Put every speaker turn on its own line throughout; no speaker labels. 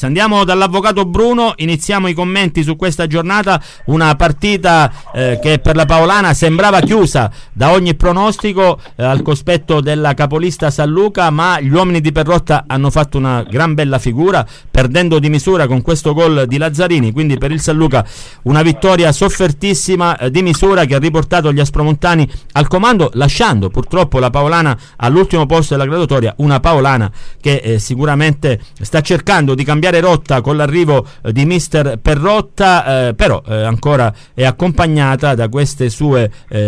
Promessa. Andiamo dall'avvocato Bruno, iniziamo i commenti su questa giornata, una partita che per la Paolana sembrava chiusa da ogni pronostico al cospetto della capolista San Luca, ma gli uomini di Perrotta hanno fatto una gran bella figura, perdendo di misura con questo gol di Lazzarini, quindi per il San Luca una vittoria soffertissima di misura che ha riportato gli aspromontani al comando, lasciando purtroppo la Paolana all'ultimo posto della graduatoria, una Paolana che sicuramente sta cercando di cambiare rotta con l'arrivo di mister Perrotta, però ancora è accompagnata da queste sue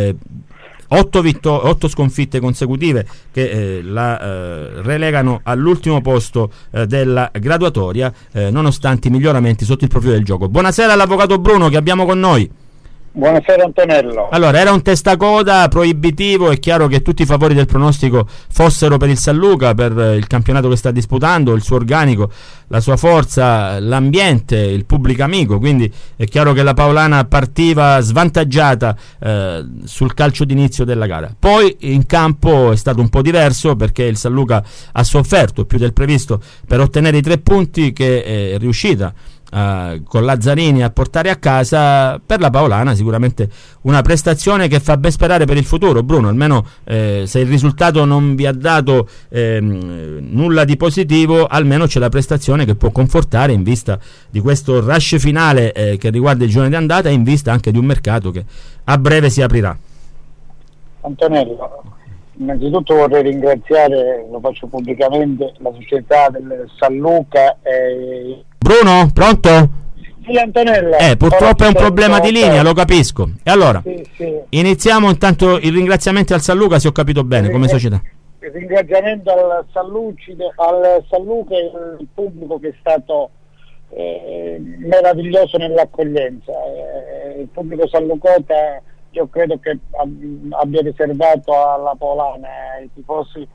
8 sconfitte consecutive che la relegano all'ultimo posto della graduatoria, nonostante i miglioramenti sotto il profilo del gioco. Buonasera all'avvocato Bruno che abbiamo con noi.
Buonasera Antonello.
Allora, era un testacoda proibitivo, è chiaro che tutti i favori del pronostico fossero per il San Luca, per il campionato che sta disputando, il suo organico, la sua forza, l'ambiente, il pubblico amico, quindi è chiaro che la Paolana partiva svantaggiata sul calcio d'inizio della gara. Poi in campo è stato un po' diverso, perché il San Luca ha sofferto più del previsto per ottenere i 3 punti che è riuscita con Lazzarini a portare a casa. Per la Paolana sicuramente una prestazione che fa ben sperare per il futuro, Bruno, almeno se il risultato non vi ha dato nulla di positivo, almeno c'è la prestazione che può confortare in vista di questo rush finale che riguarda il girone di andata e in vista anche di un mercato che a breve si aprirà.
Antonello, innanzitutto vorrei ringraziare, lo faccio pubblicamente, la società del San Luca e...
Bruno, pronto?
Sì, Antonello.
Purtroppo è un problema di linea, lo capisco. E allora,
sì.
iniziamo intanto i ringraziamenti al San Luca, se ho capito bene, come società.
Il ringraziamento al San Luca e al pubblico che è stato meraviglioso nell'accoglienza. Il pubblico sanlucota, io credo che abbia riservato alla Paolana i tifosi.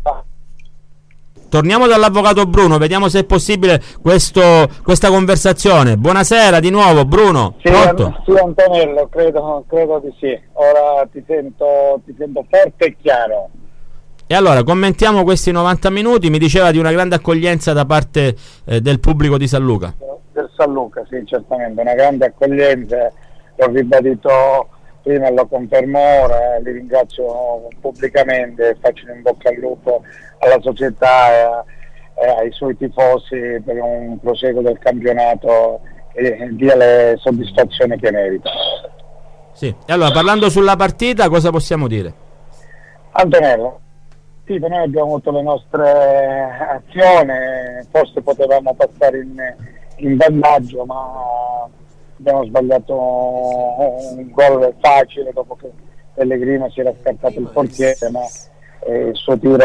Torniamo dall'avvocato Bruno, vediamo se è possibile questa conversazione. Buonasera di nuovo Bruno.
Sì, Antonello, credo di sì. Ora ti sento forte e chiaro.
E allora commentiamo questi 90 minuti. Mi diceva di una grande accoglienza da parte del pubblico di San Luca.
Del San Luca, sì, certamente, una grande accoglienza, l'ho ribadito prima e lo confermo ora, li ringrazio pubblicamente e faccio in bocca al lupo alla società e ai suoi tifosi per un proseguo del campionato e dia le soddisfazioni che merita.
Sì, e allora parlando sulla partita cosa possiamo dire?
Antonello, sì, noi abbiamo avuto le nostre azioni, forse potevamo passare in vantaggio, ma abbiamo sbagliato un gol facile dopo che Pellegrino si era scartato il portiere, ma il suo tiro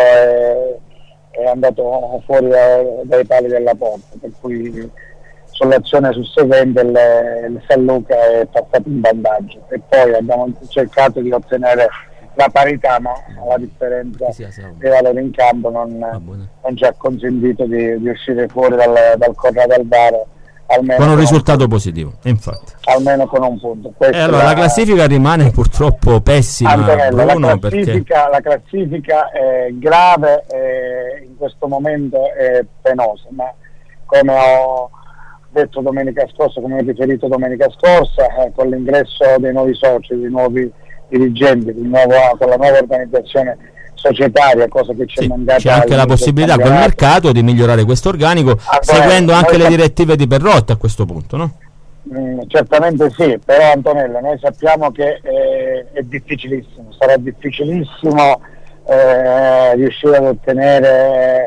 è andato fuori dai pali della porta, per cui sull'azione susseguente il San Luca è passato in vantaggio e poi abbiamo cercato di ottenere la parità, ma la differenza dei valori in campo non ci ha consentito di uscire fuori dal corrado al VAR con un risultato positivo, infatti almeno con un punto.
Allora la classifica rimane purtroppo pessima,
Antonello,
Bruno,
la classifica è grave e in questo momento è penosa, ma come ho detto domenica scorsa, come ho riferito domenica scorsa, con l'ingresso dei nuovi soci, dei nuovi dirigenti, con la nuova organizzazione societaria, cosa che ci è mancata.
C'è anche la possibilità col mercato di migliorare questo organico, seguendo anche le direttive di Perrotta a questo punto, no?
Certamente sì, però Antonello, noi sappiamo che è difficilissimo, sarà difficilissimo riuscire ad ottenere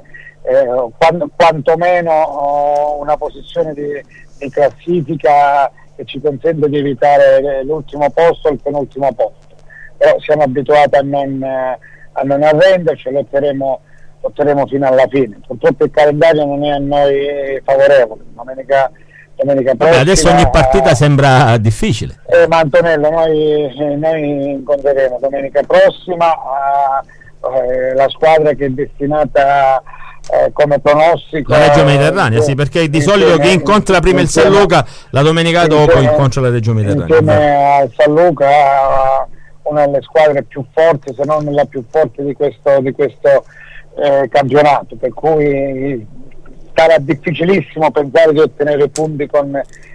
quantomeno una posizione di classifica che ci consente di evitare l'ultimo posto o il penultimo posto, però siamo abituati a non arrenderci, lotteremo fino alla fine. Purtroppo il calendario non è a noi favorevole. Domenica prossima,
adesso ogni partita sembra difficile.
Ma Antonello, noi incontreremo domenica prossima la squadra che è destinata come pronostico
la Reggio Mediterranea, sì, perché di solito chi incontra prima il San Luca la domenica dopo incontra la Reggio Mediterranea.
Insieme al San Luca una delle squadre più forti, se non la più forte di questo campionato, per cui sarà difficilissimo pensare di ottenere punti con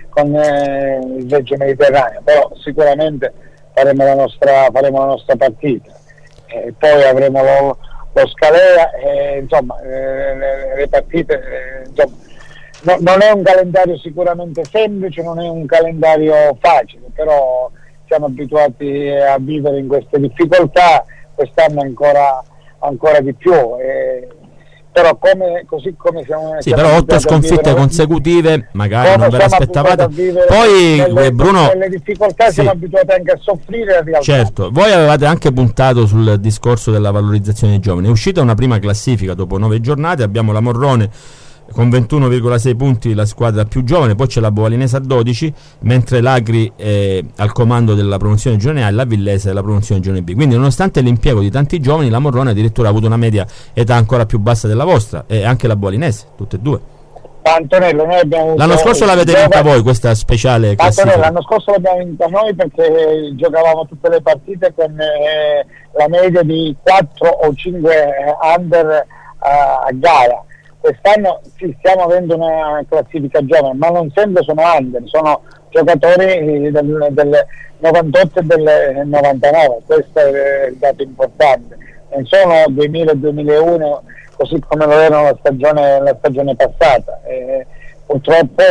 il Reggio Mediterraneo, però sicuramente faremo la nostra partita, e poi avremo lo Scalea, insomma le partite, insomma, non è un calendario sicuramente semplice, non è un calendario facile, però siamo abituati a vivere in queste difficoltà, quest'anno ancora di più, però così come siamo
però 8 sconfitte consecutive magari non ve l'aspettavate, poi Bruno,
nelle difficoltà siamo abituati anche a soffrire e a
certo. Voi avevate anche puntato sul discorso della valorizzazione dei giovani. È uscita una prima classifica dopo 9 giornate, abbiamo la Morrone con 21,6 punti, la squadra più giovane, poi c'è la Bovalinese a 12, mentre l'Agri è al comando della promozione giovane A e la Villese della promozione giovane B. Quindi nonostante l'impiego di tanti giovani, la Morrone addirittura ha avuto una media età ancora più bassa della vostra, e anche la Bovalinese, tutte e due.
Antonello, noi abbiamo
l'anno scorso l'avete vinta voi questa speciale classifica?
Antonello, l'anno scorso l'abbiamo vinta noi perché giocavamo tutte le partite con la media di 4 o 5 under a gara. Quest'anno sì, stiamo avendo una classifica giovane, ma non sempre sono under, sono giocatori del 98 e del 99, questo è il dato importante, non sono 2000 e 2001 così come lo erano la stagione passata. Purtroppo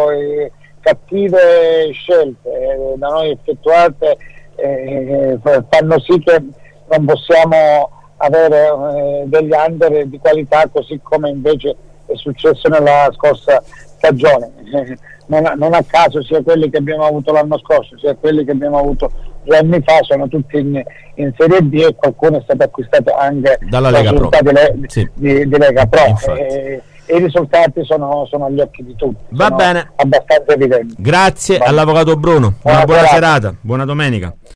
cattive scelte da noi effettuate fanno sì che non possiamo avere degli under di qualità, così come invece è successo nella scorsa stagione. Non a caso sia quelli che abbiamo avuto l'anno scorso sia quelli che abbiamo avuto 2 anni fa sono tutti in Serie B, e qualcuno è stato acquistato anche
dalla Lega Pro
di Lega Pro, e i risultati sono agli occhi di tutti.
Va bene,
abbastanza evidenti.
Grazie all'avvocato Bruno, una buona serata, buona domenica.